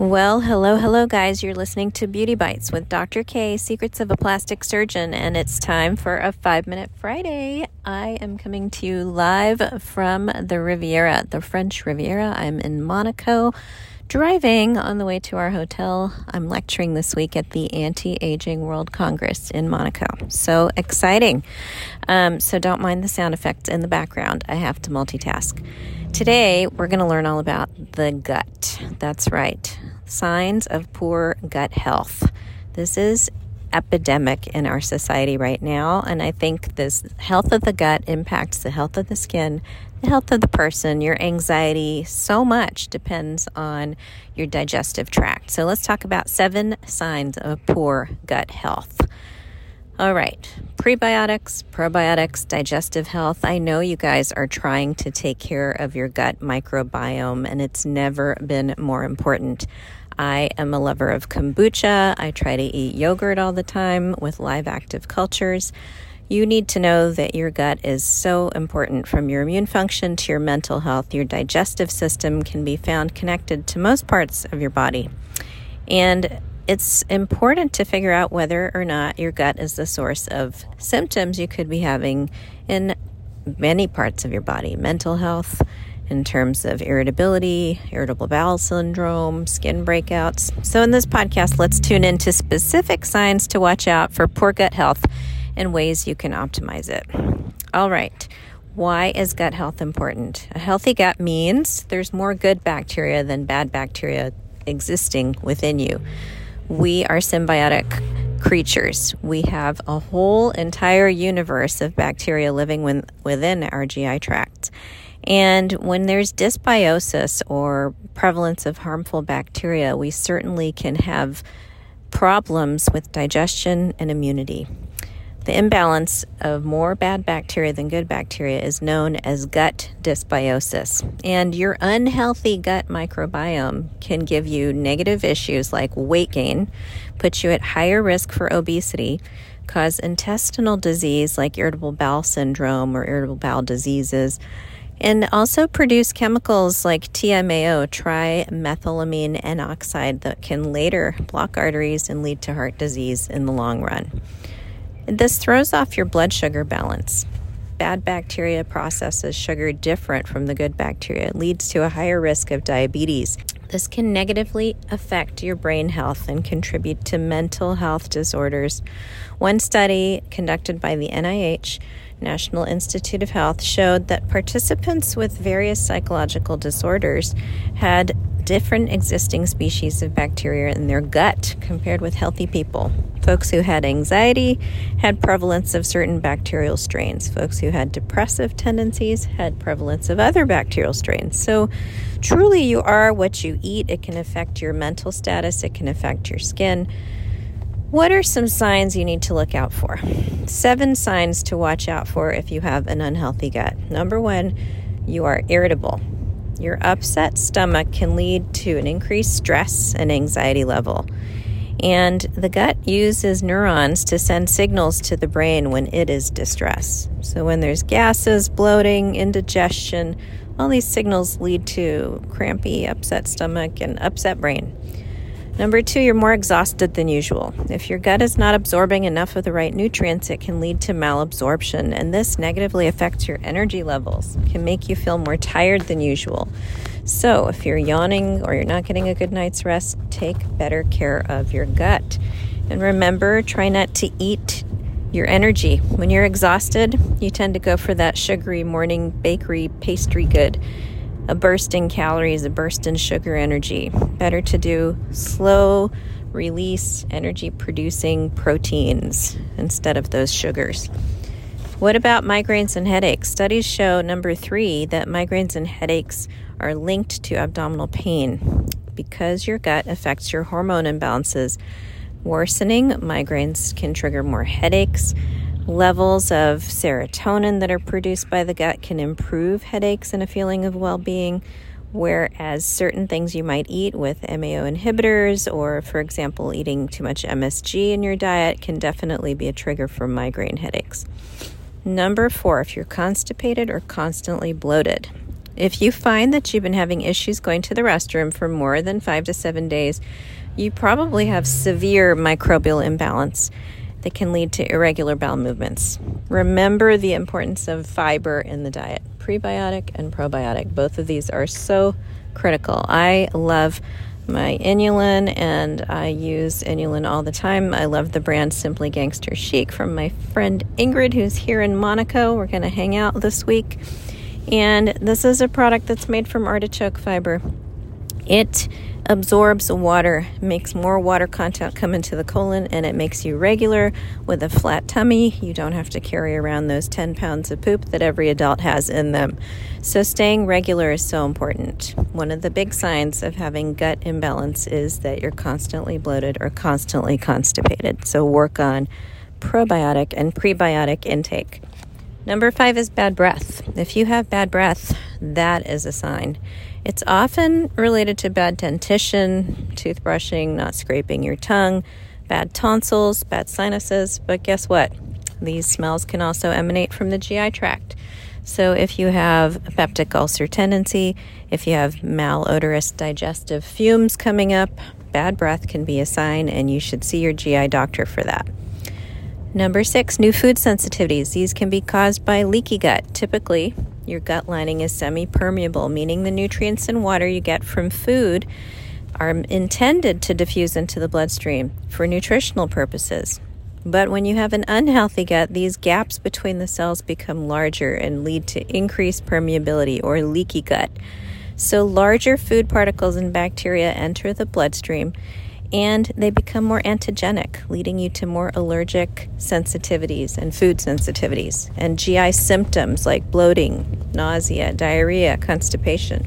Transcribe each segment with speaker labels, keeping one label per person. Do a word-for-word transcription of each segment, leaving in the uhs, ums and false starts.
Speaker 1: Well, hello, hello, guys. You're listening to Beauty Bites with Doctor K, Secrets of a Plastic Surgeon, and it's time for a five-minute Friday. I am coming to you live from the Riviera, the French Riviera. I'm in Monaco, driving on the way to our hotel. I'm lecturing this week at the Anti-Aging World Congress in Monaco. So exciting. Um, so don't mind the sound effects in the background. I have to multitask. Today, we're going to learn all about the gut. That's right. Signs of poor gut health. This is epidemic in our society right now, and I think this health of the gut impacts the health of the skin, the health of the person. Your anxiety so much depends on your digestive tract. So let's talk about seven signs of poor gut health. All right, prebiotics, probiotics, digestive health. I know you guys are trying to take care of your gut microbiome, and it's never been more important. I am a lover of kombucha. I try to eat yogurt all the time with live active cultures. You need to know that your gut is so important, from your immune function to your mental health. Your digestive system can be found connected to most parts of your body. And it's important to figure out whether or not your gut is the source of symptoms you could be having in many parts of your body. Mental health, in terms of irritability, irritable bowel syndrome, skin breakouts. So in this podcast, let's tune into specific signs to watch out for poor gut health and ways you can optimize it. All right. Why is gut health important? A healthy gut means there's more good bacteria than bad bacteria existing within you. We are symbiotic creatures. We have a whole entire universe of bacteria living within our G I tract. And when there's dysbiosis or prevalence of harmful bacteria, we certainly can have problems with digestion and immunity. The imbalance of more bad bacteria than good bacteria is known as gut dysbiosis. And your unhealthy gut microbiome can give you negative issues like weight gain, put you at higher risk for obesity, cause intestinal disease like irritable bowel syndrome or irritable bowel diseases, and also produce chemicals like T M A O, trimethylamine N oxide, that can later block arteries and lead to heart disease in the long run. This throws off your blood sugar balance. Bad bacteria processes sugar different from the good bacteria. It leads to a higher risk of diabetes. This can negatively affect your brain health and contribute to mental health disorders. One study conducted by the N I H, National Institute of Health, showed that participants with various psychological disorders had different existing species of bacteria in their gut compared with healthy people. Folks who had anxiety had prevalence of certain bacterial strains. Folks who had depressive tendencies had prevalence of other bacterial strains. So truly, you are what you eat. It can affect your mental status. It can affect your skin. What are some signs you need to look out for? Seven signs to watch out for if you have an unhealthy gut. Number one, you are irritable. Your upset stomach can lead to an increased stress and anxiety level. And the gut uses neurons to send signals to the brain when it is distressed. So when there's gases, bloating, indigestion, all these signals lead to crampy, upset stomach and upset brain. Number two, you're more exhausted than usual. If your gut is not absorbing enough of the right nutrients, it can lead to malabsorption, and this negatively affects your energy levels. It can make you feel more tired than usual. So if you're yawning or you're not getting a good night's rest, take better care of your gut. And remember, try not to eat your energy. When you're exhausted, you tend to go for that sugary morning bakery pastry good. A burst in calories, a burst in sugar energy. Better to do slow release energy producing proteins instead of those sugars. What about migraines and headaches? Studies show, number three, that migraines and headaches are linked to abdominal pain because your gut affects your hormone imbalances. Worsening migraines can trigger more headaches. Levels of serotonin that are produced by the gut can improve headaches and a feeling of well-being, whereas certain things you might eat with M A O inhibitors or, for example, eating too much M S G in your diet can definitely be a trigger for migraine headaches. Number four, if you're constipated or constantly bloated, If you find that you've been having issues going to the restroom for more than five to seven days, you probably have severe microbial imbalance that can lead to irregular bowel movements. Remember the importance of fiber in the diet. Prebiotic and probiotic, both of these are so critical. I love my inulin, and I use inulin all the time. I love the brand Simply Gangster Chic from my friend Ingrid, who's here in Monaco. We're going to hang out this week. And this is a product that's made from artichoke fiber. It absorbs water, makes more water content come into the colon, and it makes you regular with a flat tummy. You don't have to carry around those ten pounds of poop that every adult has in them. So staying regular is so important. One of the big signs of having gut imbalance is that you're constantly bloated or constantly constipated. So work on probiotic and prebiotic intake. Number five is bad breath. If you have bad breath, that is a sign. It's often related to bad dentition, toothbrushing, not scraping your tongue, bad tonsils, bad sinuses. But guess what? These smells can also emanate from the G I tract. So if you have a peptic ulcer tendency, if you have malodorous digestive fumes coming up, bad breath can be a sign, and you should see your G I doctor for that. Number six, new food sensitivities. These can be caused by leaky gut. Typically, your gut lining is semi-permeable, meaning the nutrients and water you get from food are intended to diffuse into the bloodstream for nutritional purposes. But when you have an unhealthy gut, these gaps between the cells become larger and lead to increased permeability or leaky gut. So larger food particles and bacteria enter the bloodstream, and they become more antigenic, leading you to more allergic sensitivities and food sensitivities, and G I symptoms like bloating, nausea, diarrhea, constipation.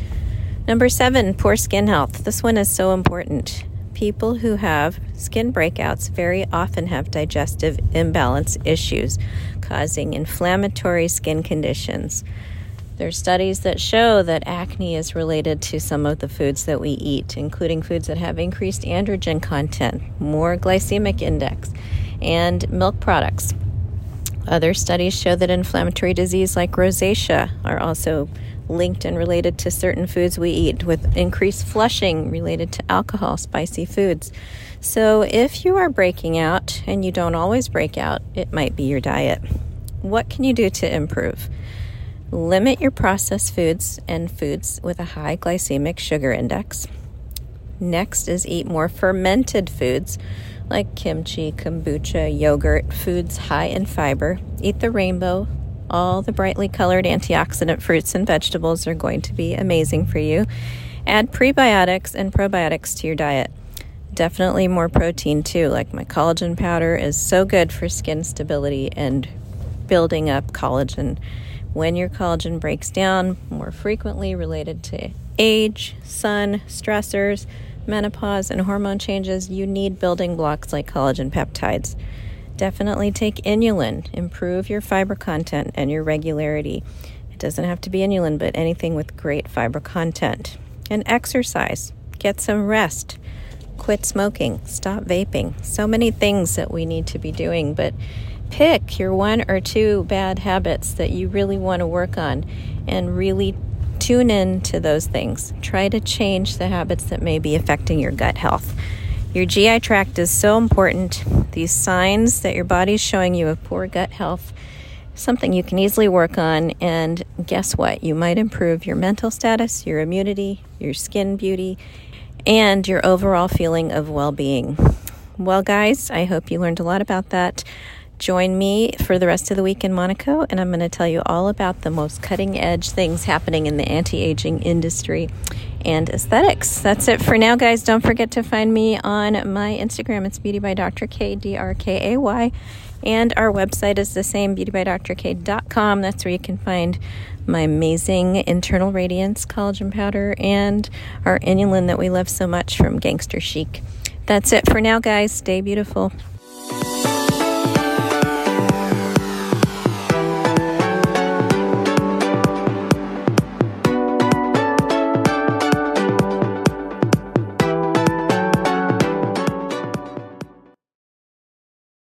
Speaker 1: Number seven, poor skin health. This one is so important. People who have skin breakouts very often have digestive imbalance issues, causing inflammatory skin conditions. There's studies that show that acne is related to some of the foods that we eat, including foods that have increased androgen content, more glycemic index, and milk products. Other studies show that inflammatory disease like rosacea are also linked and related to certain foods we eat, with increased flushing related to alcohol, spicy foods. So if you are breaking out, and you don't always break out, it might be your diet. What can you do to improve? Limit your processed foods and foods with a high glycemic sugar index. Next is eat more fermented foods like kimchi, kombucha, yogurt, foods high in fiber. Eat the rainbow. All the brightly colored antioxidant fruits and vegetables are going to be amazing for you. Add prebiotics and probiotics to your diet. Definitely more protein too, like my collagen powder is so good for skin stability and building up collagen. When your collagen breaks down more frequently related to age, sun, stressors, menopause, and hormone changes, you need building blocks like collagen peptides. Definitely take inulin. Improve your fiber content and your regularity. It doesn't have to be inulin, but anything with great fiber content. And exercise. Get some rest. Quit smoking. Stop vaping. So many things that we need to be doing, but pick your one or two bad habits that you really want to work on and really tune in to those things. Try to change the habits that may be affecting your gut health. Your G I tract is so important. These signs that your body's showing you of poor gut health, something you can easily work on, and guess what? You might improve your mental status, your immunity, your skin beauty, and your overall feeling of well-being. Well, guys, I hope you learned a lot about that. Join me for the rest of the week in Monaco, and I'm going to tell you all about the most cutting-edge things happening in the anti-aging industry and aesthetics. That's it for now, guys. Don't forget to find me on my Instagram. It's Beauty by Doctor K, D R K A Y, and our website is the same, beauty by doctor k dot com. That's where you can find my amazing Internal Radiance collagen powder and our inulin that we love so much from Gangster Chic. That's it for now, guys. Stay beautiful.